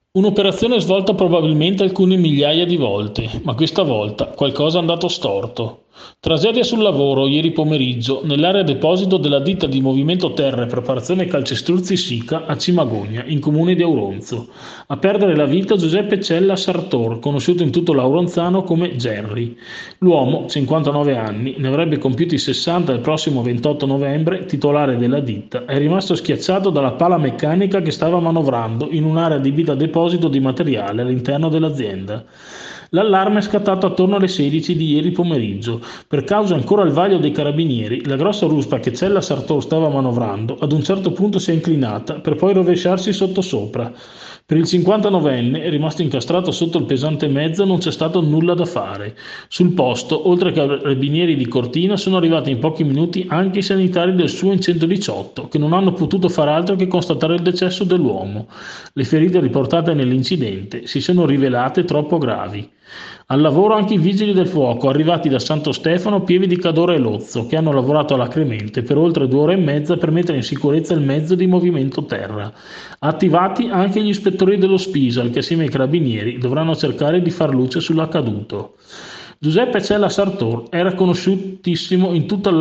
Un'operazione svolta probabilmente alcune migliaia di volte, ma questa volta qualcosa è andato storto. Tragedia sul lavoro ieri pomeriggio nell'area deposito della ditta di movimento terra e preparazione calcestruzzi Sica a Cimagogna, in comune di Auronzo. A perdere la vita Giuseppe Cella Sartor, conosciuto in tutto l'Auronzano come Gerry. L'uomo, 59 anni, ne avrebbe compiuti 60 il prossimo 28 novembre, titolare della ditta, è rimasto schiacciato dalla pala meccanica che stava manovrando in un'area adibita a deposito di materiale all'interno dell'azienda. L'allarme è scattato attorno alle 16 di ieri pomeriggio. Per causa ancora al vaglio dei carabinieri, la grossa ruspa che Cella Sartor stava manovrando ad un certo punto si è inclinata per poi rovesciarsi sottosopra. Per il 59enne, rimasto incastrato sotto il pesante mezzo, non c'è stato nulla da fare. Sul posto, oltre che ai carabinieri di Cortina, sono arrivati in pochi minuti anche i sanitari del SUEN 118, che non hanno potuto far altro che constatare il decesso dell'uomo. Le ferite riportate nell'incidente si sono rivelate troppo gravi. Al lavoro anche i vigili del fuoco, arrivati da Santo Stefano, Pieve di Cadora e Lozzo, che hanno lavorato alacremente per oltre 2 ore e mezza per mettere in sicurezza il mezzo di movimento terra. Attivati anche gli ispettori dello Spisal, che assieme ai carabinieri dovranno cercare di far luce sull'accaduto. Giuseppe Cella Sartor era conosciutissimo in tutta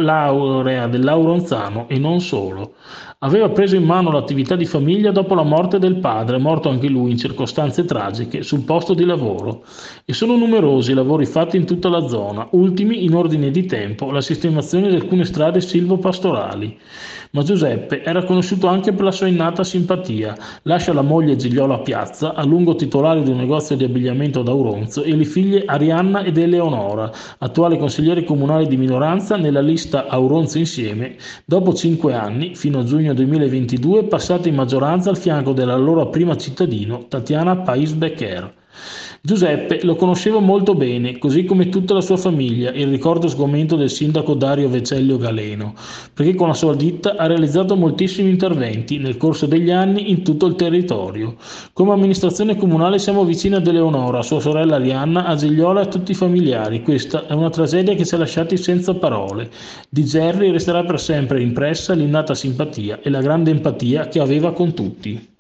l'area dell'Auronzano e non solo. Aveva preso in mano l'attività di famiglia dopo la morte del padre, morto anche lui in circostanze tragiche sul posto di lavoro. E sono numerosi i lavori fatti in tutta la zona, ultimi in ordine di tempo la sistemazione di alcune strade silvopastorali. Ma Giuseppe era conosciuto anche per la sua innata simpatia. Lascia la moglie Gigliola Piazza, a lungo titolare di un negozio di abbigliamento ad Auronzo, e le figlie Arianna ed Eleonora, attuali consiglieri comunali di minoranza nella lista Auronzo Insieme, dopo 5 anni, fino a giugno 2022, passati in maggioranza al fianco della loro prima cittadino, Tatiana Pais-Becker. Giuseppe lo conosceva molto bene, così come tutta la sua famiglia, il ricordo sgomento del sindaco Dario Vecellio Galeno, perché con la sua ditta ha realizzato moltissimi interventi nel corso degli anni in tutto il territorio. Come amministrazione comunale siamo vicini ad Eleonora, a sua sorella Arianna, a Gigliola e a tutti i familiari. Questa è una tragedia che ci ha lasciati senza parole. Di Gerry resterà per sempre impressa l'innata simpatia e la grande empatia che aveva con tutti.